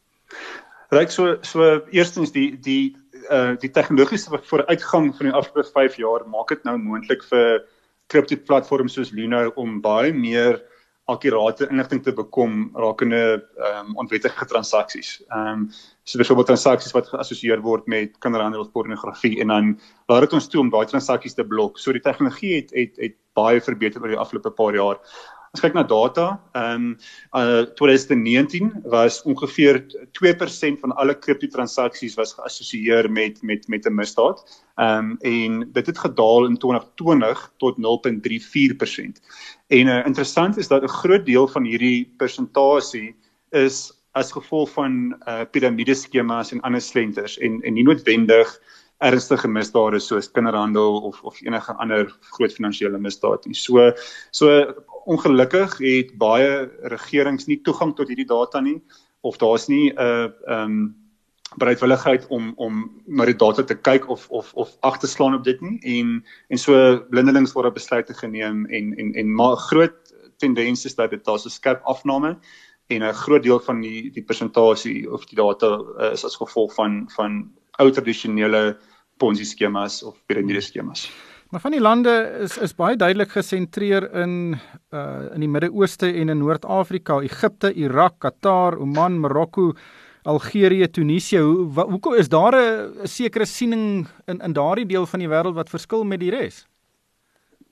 Speaker 11: Ryk, so so eerstens die die uh, die tegnologiese vooruitgang van die afgelope vyf jaar maak dit nou moontlik vir kriptoplatforms soos Luno om baie meer akkurate inligting te bekom rakende um, onwettige transaksies. Ehm um, so byvoorbeeld transaksies wat geassosieer word met kinderhandel of pornografie en dan laat dit ons toe om daai transaksies te blok. So die tegnologie het het het baie verbeter oor die afgelope paar jaar. As kyk na data, ehm um, uh, twintig negentien was ongeveer twee persent van alle kriptotransaksies was geassosieer met met met 'n misdaad. Ehm um, en dit het gedaal in twintig twintig tot nul komma drie vier persent. En uh, interessant is dat 'n groot deel van hierdie persentasie is as gevolg van uh, piramideskemas en ander slenters en en nie noodwendig ernstige misdade soos kinderhandel of of enige ander groot finansiële misdaad nie. So so ongelukkig het baie regerings nie toegang tot hierdie data nie of daar's nie 'n uh, ehm um, bereidwilligheid om om na die data te kyk of of of ag te slaan op dit nie en en so blindelings word besluite geneem en en en maar groot tendens is dat dit daar's 'n skerp afname en 'n groot deel van die die persentasie of die data uh, is as gevolg van van ou tradisionele Ponzi skemas of piramide skemas.
Speaker 2: Maar van die lande is is baie duidelik gesentreer in uh in die Midde-Ooste en in Noord-Afrika, Egipte, Irak, Qatar, Oman, Marokko, Algerië, Tunesië. Hoe hoekom is daar 'n sekere siening in in daardie deel van die wêreld wat verskil met die res?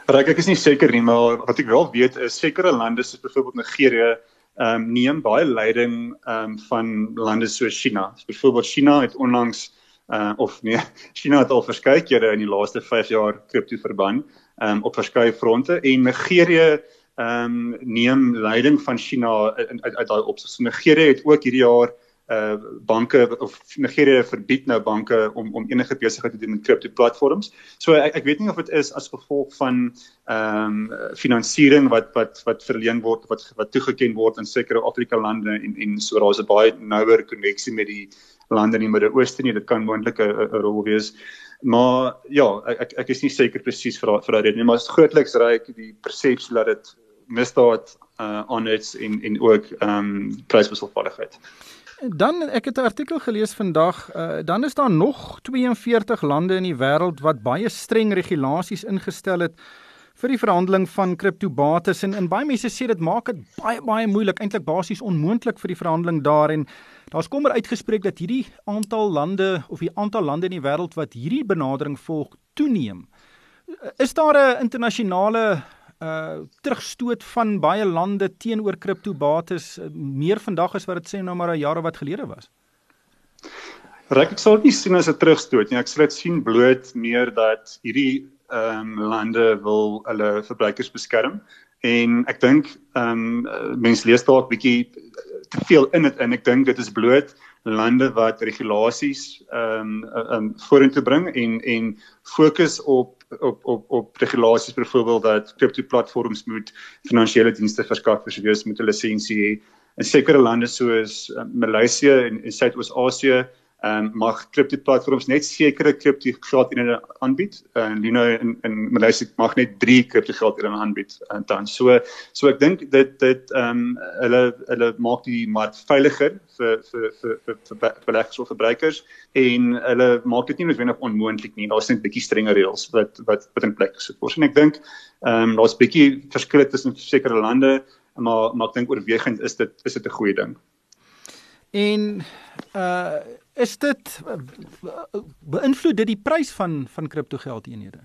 Speaker 11: Ryk, ek is nie seker nie, maar wat ek wel weet is sekere lande soos byvoorbeeld Nigerië um, neem baie leiding um, van lande soos China. So, byvoorbeeld China het onlangs uh, of nee, China het al verskeie kere in die laaste vyf jaar kripto verban um, op verskeie fronte en Nigerië um, neem leiding van China uit uit daai opsig. So, Nigerië het ook hierdie jaar Uh, banke of Nigerië verbied nou banke om om enige besigheid te doen met kripto platforms. So ek, ek weet nie of dit is as gevolg van ehm um, finansiering wat wat wat verleen word wat wat toegeken word in sekere Afrika lande en en so daar's 'n baie nouer koneksie met die lande in die Midde-Ooste nie. Dit kan moontlik 'n rol wees. Maar ja, ek ek is nie seker presies vir vir daai rede nie, maar is grootliks Ryk die persepsie dat dit misdaad uh, aan is en en ook ehm um, pryswisselvalligheid.
Speaker 2: Dan, ek het 'n artikel gelees vandag, uh, dan is daar nog twee en veertig lande in die wêreld wat baie streng regulasies ingestel het vir die verhandeling van kriptobates en, en baie mense sê dit maak dit baie baie moeilik, eintlik basies onmoontlik vir die verhandeling daar en daar's kommer uitgespreek dat hierdie aantal lande of die aantal lande in die wêreld wat hierdie benadering volg toeneem. Is daar 'n internasionale Uh, terugstoot van baie lande teenoor kriptobates uh, meer vandag as wat dit sê nou maar 'n jaar of wat gelede was?
Speaker 11: Ryk, ek sal dit nie sien as 'n terugstoot nie. Ek sal dit sien bloot meer dat hierdie um, lande wil hulle verbruikers beskerm en ek dink um, mense lees dalk bietjie te veel in dit in. Ek dink dit is bloot lande wat regulasies um, um, vorentoe bring en en fokus op op op op regulasies byvoorbeeld dat kriptoplatforms moet finansiële dienste verskaf wees met 'n lisensie hê. In sekere lande soos uh, Maleisië en, en Suidoos-Asië um, mag kriptoplatforms net sekere kriptogeldeenhede aanbied. En Luna in, in Maleisië mag net drie kriptogeldeenhede aanbied uh, dan. So so ek dink dit dit ehm um, hulle hulle maak die mark veiliger vir vir vir vir, vir beleggers of verbruikers en hulle maak dit nie noodwendig onmoontlik nie. Daar's net 'n bietjie strenger reëls wat wat wat in plek gesit word. En ek dink ehm um, daar's 'n bietjie verskille tussen sekere lande, maar maar ek dink oorwegend is dit is dit 'n goeie ding.
Speaker 2: En uh is dit beïnvloed dit die prys van van kriptogeldeenhede?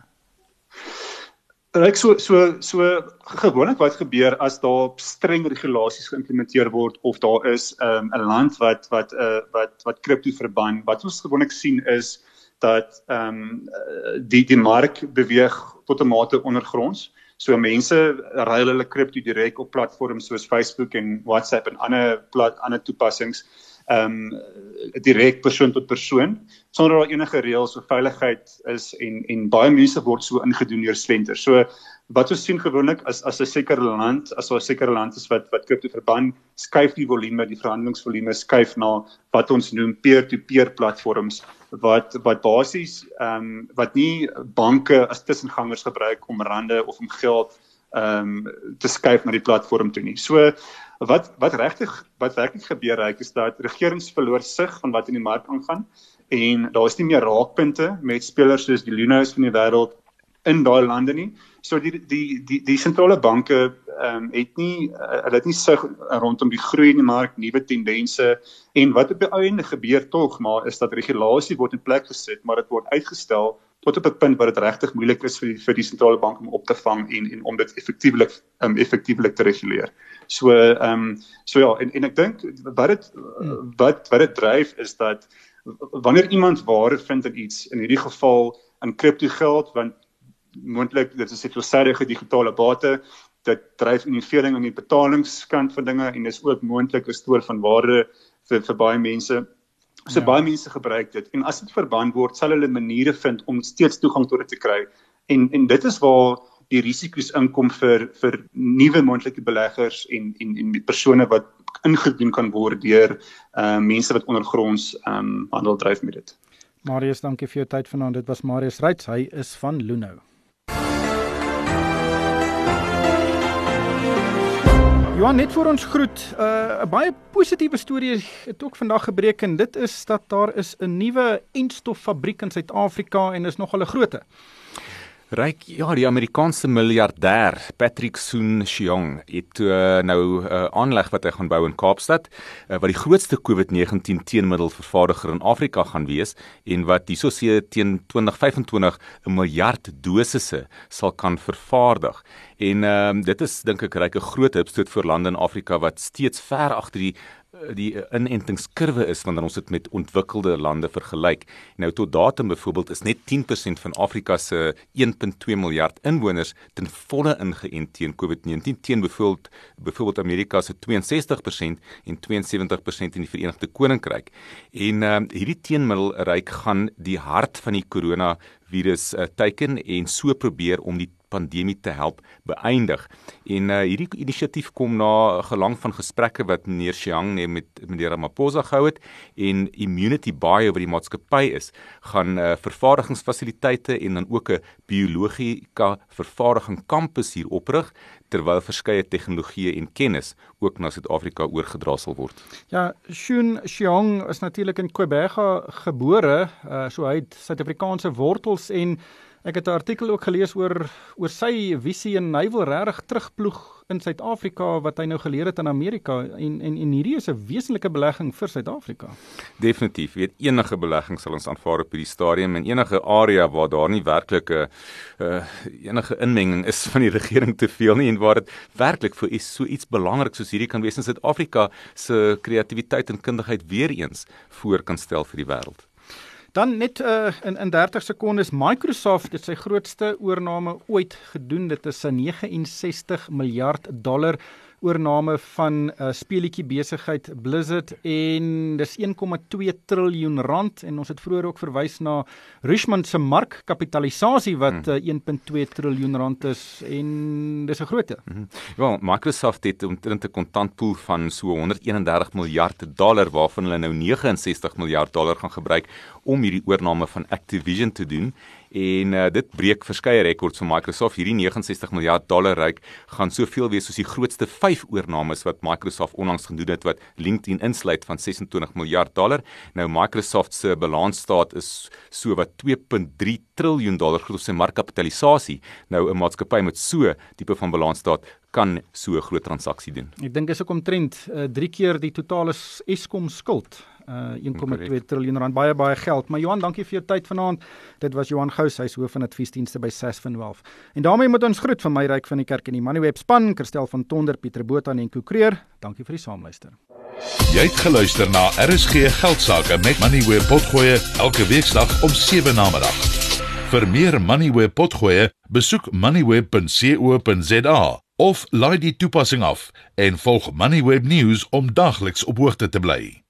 Speaker 11: Ryk so so so gewoonlik wat gebeur as daar streng regulasies geïmplementeer word of daar is 'n um, 'n land wat wat uh, wat wat kripto verban, wat ons gewoonlik sien is dat ehm um, die die mark beweeg tot 'n mate ondergronds. So mense ruil hulle kripto direk op platforms soos Facebook en WhatsApp en ander plat, ander toepassings um direk persoon tot persoon sonder daar enige reëls of veiligheid is en en baie mense word so ingedoen deur slenters. So wat ons sien gewoonlik as as 'n sekere land, as 'n sekere land is wat wat kripto verban, skuif die volume, die verhandelingsvolume skuif na wat ons noem peer-to-peer platforms wat wat basies ehm um, wat nie banke as tussengangers gebruik om rande of om geld ehm um, te skuif na die platform toe nie. So wat wat regtig wat werklik gebeur Ryk is dat regerings verloor sig van wat in die mark aangaan en daar is nie meer raakpunte met spelers soos die Luna's van die wêreld in daai lande nie. So die die die die sentrale banke ehm um, het nie uh, hulle het nie sig rondom die groei in die mark, nuwe tendense en wat op die ou ende gebeur tog maar is dat regulasie word in plek gesit, maar dit word uitgestel tot op 'n punt waar dit regtig moeilik is vir die, vir die sentrale bank om op te vang en en om dit effektiewelik um, effektiewelik te reguleer. So ehm um, so ja en en ek dink wat dit wat wat dit dryf is dat wanneer iemand waarde vind in iets, in hierdie geval in kripto geld, want moontlik dit is 'n veelsidige digitale bate, dit dryf innovering aan die betalingskant van dinge en is ook moontlik 'n stoor van waarde vir vir baie mense. So ja. Baie mense gebruik dit en as dit verbân word, sal hulle maniere vind om steeds toegang tot dit te kry. En en dit is waar die risiko's inkom vir vir nuwe moontlike beleggers en en en persone wat ingedoen kan word deur uh, mense wat ondergronds um, handel dryf met dit.
Speaker 2: Marius, dankie vir jou tyd vanaand. Dit was Marius Reitz, hy is van Luno. Johan, net voor ons groet, 'n uh, baie positiewe storie het ook vandag gebreek en dit is dat daar is 'n nuwe entstoffabriek in Suid-Afrika en is nogal 'n grootte.
Speaker 4: Ryk, ja, die Amerikaanse miljardêr Patrick Soon-Shiong het uh, nou 'n uh, aanleg wat hy gaan bou in Kaapstad, uh, wat die grootste COVID negentien teenmiddelvervaardiger in Afrika gaan wees en wat hierso sê teen twintig vyf en twintig 'n miljard dosisse sal kan vervaardig. En uh, dit is dink ek ryk 'n groot hupstoot vir lande in Afrika wat steeds ver agter die die inentingskurwe is wanneer ons dit met ontwikkelde lande vergelyk. Nou tot datum byvoorbeeld is net tien persent van Afrika se een komma twee miljard inwoners ten volle ingeënt teen COVID negentien, teen byvoorbeeld byvoorbeeld Amerika se twee en sestig persent en twee en sewentig persent in die Verenigde Koninkryk. En uh, hierdie teenmiddelryk gaan die hart van die coronavirus uh, teiken en so probeer om die pandemie te help beëindig. En uh, hierdie inisiatief kom na gelang van gesprekke wat meneer Shiang nee, met meneer Ramaphosa gehou het en Immunity Bio wat die maatskappy is, gaan uh, vervaardigingsfasiliteite en dan ook 'n biologika vervaardiging kampus hier oprig, terwyl verskeie tegnologieë en kennis ook na Suid-Afrika oorgedra sal word.
Speaker 2: Ja, Shun Shiong is natuurlik in Quebec gebore, uh, so hy het Suid-Afrikaanse wortels en ek het 'n artikel ook gelees oor oor sy visie en hy wil regtig terugploeg in Suid-Afrika wat hy nou geleer het in Amerika en en en hierdie is 'n wesenlike belegging vir Suid-Afrika.
Speaker 4: Definitief, weet enige belegging sal ons aanvaar op hierdie stadium en enige area waar daar nie werklike uh, enige inmenging is van die regering te veel nie en waar dit werklik vir is so iets belangrik soos hierdie kan wees in Suid-Afrika se kreatiwiteit en kundigheid weer eens voor kan stel vir die wêreld.
Speaker 2: Dan net uh, in, in dertig sekondes, Microsoft het sy grootste oorname ooit gedoen. Dit is 'n vyf en sestig miljard dollar oorname van uh, speletjie besigheid Blizzard en dis een komma twee triljoen rand en ons het vroeër ook verwys na Richmond se markkapitalisasie wat uh, een komma twee triljoen rand is en dis 'n grootte.
Speaker 4: Mm-hmm. Wel, Microsoft het omtrent 'n kontantpool van so honderd een en dertig miljard dollar waarvan hulle nou vyf en sestig miljard dollar gaan gebruik om hierdie oorname van Activision te doen. En uh, dit breek verskeie rekords van Microsoft. Hierdie vyf en sestig miljard dollar ryk gaan soveel wees soos die grootste vyf oornames wat Microsoft onlangs gedoen het wat LinkedIn insluit van ses en twintig miljard dollar. Nou Microsoft se balansstaat is so wat twee komma drie triljoen dollar groot op sy markkapitalisasie. Nou 'n maatskappy met so tipe van balansstaat kan so 'n groot transaksie doen.
Speaker 2: Ek dink is ook omtrent uh, drie keer die totale Eskom skuld. Uh, een komma twee triljoen rand, baie baie geld. Maar Johan, dankie vir jou tyd vanaand. Dit was Johan Gous, hy is hoof van adviesdienste by Sas van Wealth. En daarmee moet ons groet van my Ryk van die Kerk en die Moneyweb span, Kirstel van Tonder, Pieter Botha en Ko Creer. Dankie vir die saamluister.
Speaker 1: Jy het geluister na R S G Geldsaake met Moneyweb Potgoe elke weeksdag om sewe namiddag. Vir meer Moneyweb Potgoe, besoek moneyweb punt co punt za of laai die toepassing af en volg Moneyweb News om dagliks op hoogte te bly.